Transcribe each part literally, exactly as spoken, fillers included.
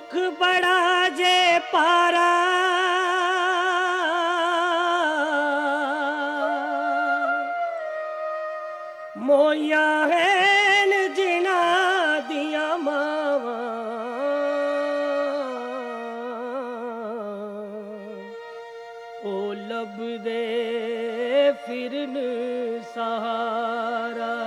दुख बड़ा जे पारा मोया हैन जिना दिया मावा ओ लब दे फिरन सहारा।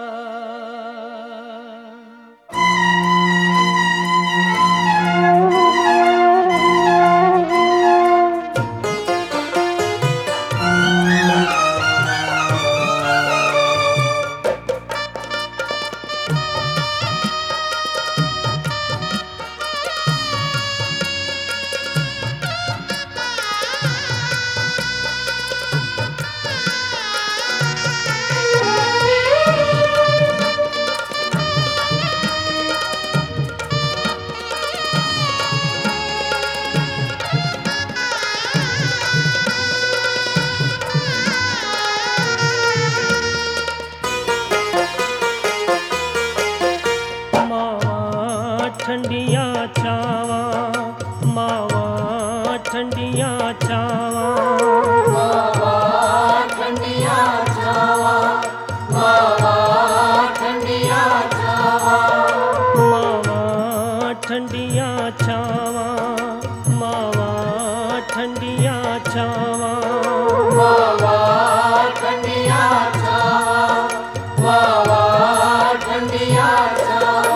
ठंडिया छावा मावा ठंडिया छावा मावा ठंडिया छावा मावा ठंडिया छावा मावा ठंडिया छावा मावा ठंडिया छावा मावा ठंडिया छावा मावा ठंडिया छावा।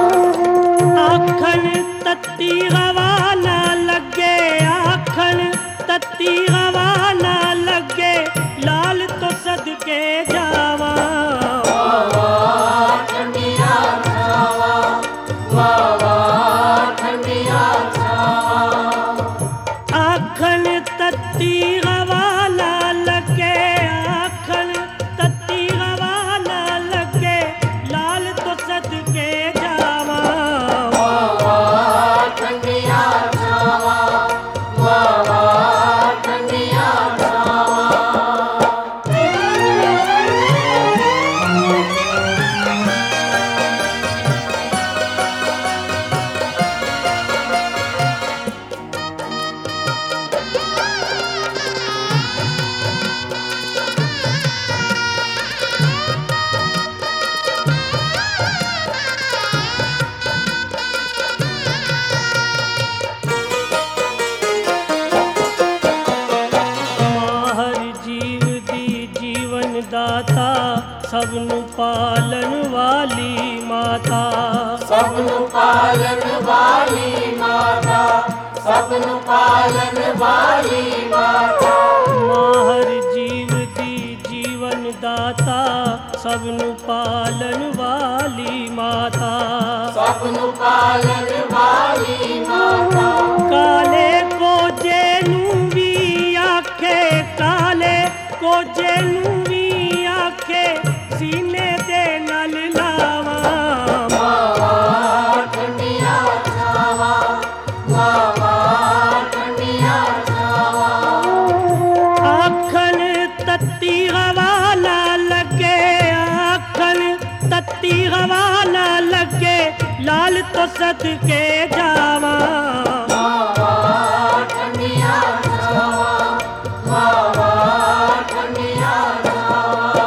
आखन तत्ती हवा ना लगे आखन तत्ती हवा ना लगे लाल तो सदके जावा मावा ठंडिया छावा मावा ठंडिया छावा। आखन तत्ती हवा ना लगे आखन तत्ती हवा ना लगे लाल तो सदके जावा मावा ठंडिया छावा मावा ठंडिया छावा। हर जीव दी जीवन दाता सबनु पालन वाली माता सबनु पालन वाली माता सबनु पालन वाली माता। हर जीव दी जीवन दाता सबनु पालन वाली माता सबनु पालन वाली माता। काले को जेनू भी आखे काले को जेनू भी आखे सीने दे नल लावा मावा ठंडिया छावा मावा ठंडिया छावा। आखन तत्ती हवा ना लगे आखन तत्ती हवा ना लगे लाल तो सदके जावा मावा ठंडिया छावा मावा ठंडिया छावा।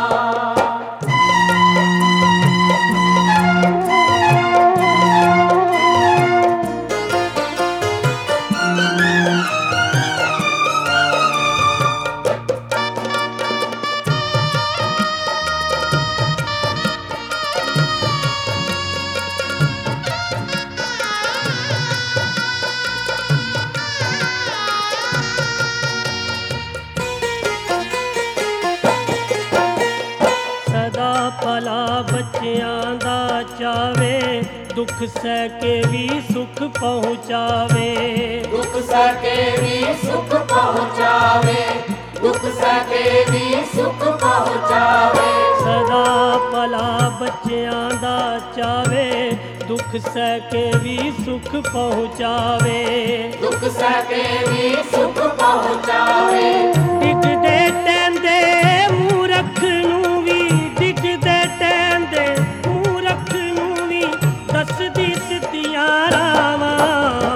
सदा भला बच्चियां दा चावे दुख सह के भी सुख पहुँचावे दुख सके भी सुख पहुँचावे दुख सके भी सुख पहुँचावे। सदा भला बच्चियां दा चावे दुख सह के भी सुख पहुँचावे दुख सके भी सुख पहुँचावे। डिगदे टैंदे मूरख नूं भी डिगदे टैंदे मूरख नूं भी दसदी सिद्धियां रावां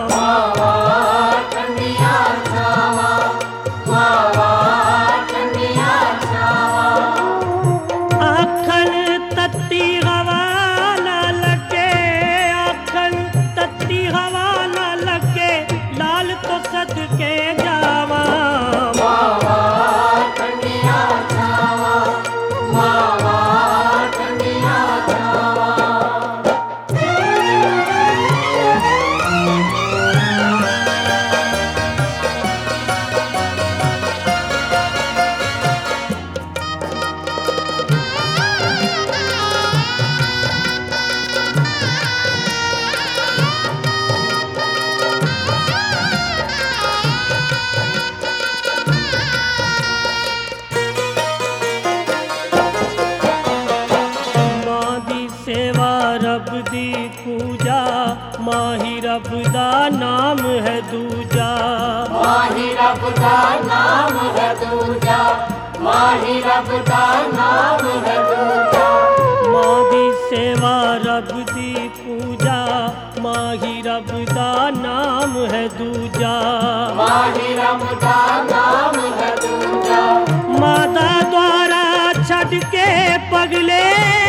ਦਾ ਨਾਮ ਹੈ ਦੂਜਾ। ਮਾਹੀ ਰੱਬ ਦਾ ਨਾਮ ਹੈ ਦੂਜਾ, ਮਾਹੀ ਰੱਬ ਦਾ ਨਾਮ ਹੈ ਦੂਜਾ। ਮਾਂ ਦੀ ਸੇਵਾ ਰੱਬ ਦੀ ਪੂਜਾ, ਮਾਹੀ ਰੱਬ ਦਾ ਨਾਮ ਹੈ ਦੂਜਾ। ਮਾਹੀ ਰੱਬ ਦਾ ਨਾਮ ਹੈ ਦੂਜਾ। ਮਾਂ ਦਾ ਦੁਆਰਾ ਛੱਡ ਕੇ ਪਗਲੇ,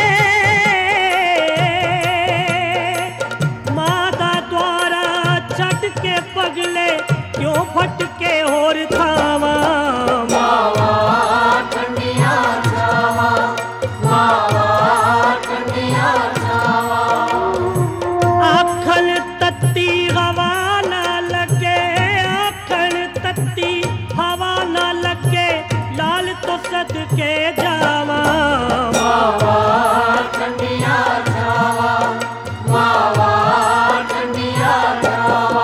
ਮਾਂ ਦਾ ਦੁਆਰਾ ਛੱਡ ਕੇ ਪਗਲੇ, ਕਿਉਂ ਭਟਕੇ ਹੋਰ ਥਾਵਾਂ। ਮਾਵਾਂ ਠੰਡੀਆਂ ਛਾਵਾਂ, ਮਾਵਾਂ ਠੰਡੀਆਂ ਛਾਵਾਂ। ਆਖਣ ਤੱਤੀ ਹਵਾ ਨਾ ਲੱਗੇ, ਆਖਣ ਤੱਤੀ ਹਵਾ ਨਾ ਲੱਗੇ, ਲਾਲ ਤੋਂ ਸਦਕੇ ਜਾਵਾਂ। ਮਾਵਾਂ ਠੰਡੀਆਂ ਛਾਵਾਂ, ਮਾਵਾਂ ਠੰਡੀਆਂ ਛਾਵਾਂ।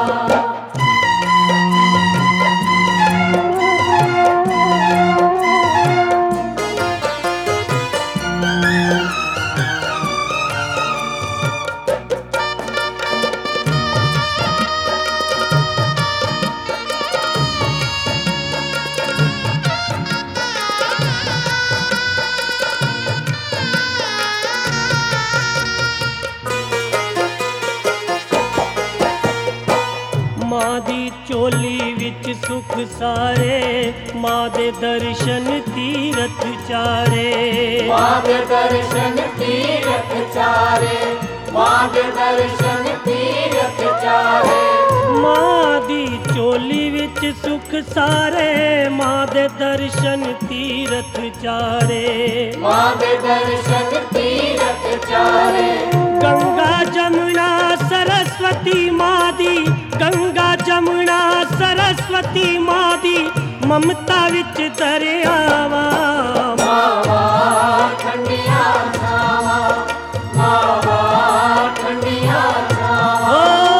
ਮਾਂ ਦੀ ਝੋਲੀ ਵਿੱਚ ਸੁਖ ਸਾਰੇ, ਮਾਂ ਦੇ ਦਰਸ਼ਨ ਤੀਰਥ ਚਾਰੇ। ਮਾਂ ਦੇ ਦਰਸ਼ਨ ਤੀਰਥ ਚਾਰੇ, ਮਾਂ ਦੇ ਦਰਸ਼ਨ ਤੀਰਥ ਚਾਰੇ। ਮਾਂ ਦੀ ਝੋਲੀ ਵਿੱਚ ਸੁਖ ਸਾਰੇ, ਮਾਂ ਦੇ ਦਰਸ਼ਨ ਤੀਰਥ ਚਾਰੇ। ਮਾਂ ਦੇ ਦਰਸ਼ਨ ਤੀਰਥ ਚਾਰੇ। ਗੰਗਾ ਜਮੁਨਾ ਸਰਸਵਤੀ ਮਾਂ ਦੀ, ਗੰਗਾ ਜਮੁਨਾ ਸਰਸਵਤੀ ਮਾਂ ਦੀ, ਮਮਤਾ ਵਿੱਚ ਦਰਿਆਵਾਂ। ਮਾਵਾਂ ਠੰਡੀਆਂ ਛਾਵਾਂ, ਮਾਵਾਂ ਠੰਡੀਆਂ ਛਾਵਾਂ।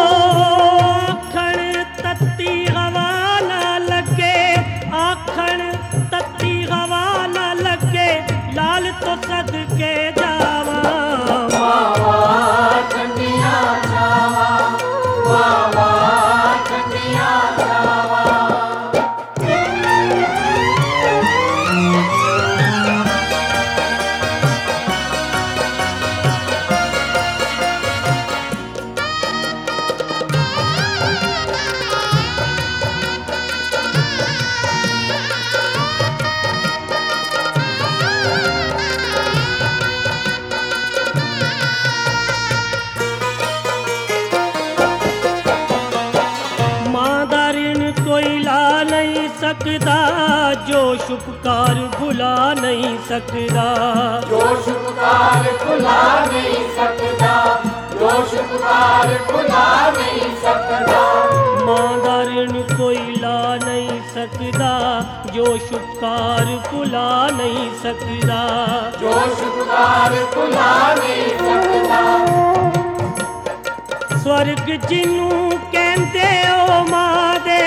ਆਖਣ ਤੱਤੀ ਹਵਾ ਨਾ ਲੱਗੇ, ਆਖਣ ਤੱਤੀ ਹਵਾ ਨਾ ਲੱਗੇ, ਲਾਲ ਤੋਂ ਸਦਕੇ ਜਾਵਾਂ। ਮਾਵਾਂ ਠੰਡੀਆਂ ਛਾਵਾਂ, ਮਾਵਾਂ ਠੰਡੀਆਂ ਛਾਵਾਂ। ਮਾਂ ਦਾ ਰਿਣ ਕੋਈ ਲਾ ਨਹੀਂ ਸਕਦਾ, ਜੋ ਸ਼ੁਭਕਾਰ ਭੁਲਾ ਨਹੀਂ ਸਕਦਾ। ਜੋ ਸ਼ੁਭਕਾਰ ਭੁਲਾ ਨਹੀਂ ਸਕਦਾ, ਜੋ ਸ਼ੁਭਕਾਰ ਭੁਲਾ ਨਹੀਂ ਸਕਦਾ। ਮਾਂ ਦਾ ਰਿਣ ਕੋਈ ਲਾ ਨਹੀਂ ਸਕਦਾ, ਜੋ ਸ਼ੁਭਕਾਰ ਭੁਲਾ ਨਹੀਂ ਸਕਦਾ। ਜੋ ਸ਼ੁਭਕਾਰ ਭੁਲਾ ਨਹੀਂ ਸਕਦਾ। ਸਵਰਗ ਜਿਹਨੂੰ ਕਹਿੰਦੇ ਓ ਮਾਂ ਦੇ,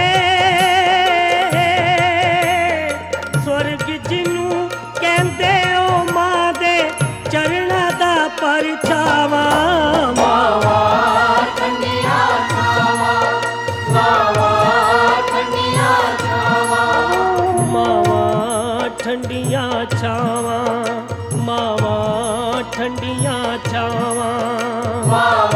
ਸਵਰਗ ਜਿਹਨੂੰ ਕਹਿੰਦੇ ਓ ਮਾਂ ਦੇ, ਚਰਨਾਂ ਦਾ ਪਰਛਾਵਾਂ। ਮਾਵਾਂ ਠੰਡੀਆਂ ਛਾਵਾਂ, ਮਾਵਾਂ ਠੰਡੀਆਂ ਛਾਵਾਂ। ਮਾਵਾਂ ਠੰਡੀਆਂ ਛਾਵਾਂ, ਮਾਵਾਂ ਠੰਡੀਆਂ ਛਾਵਾਂ।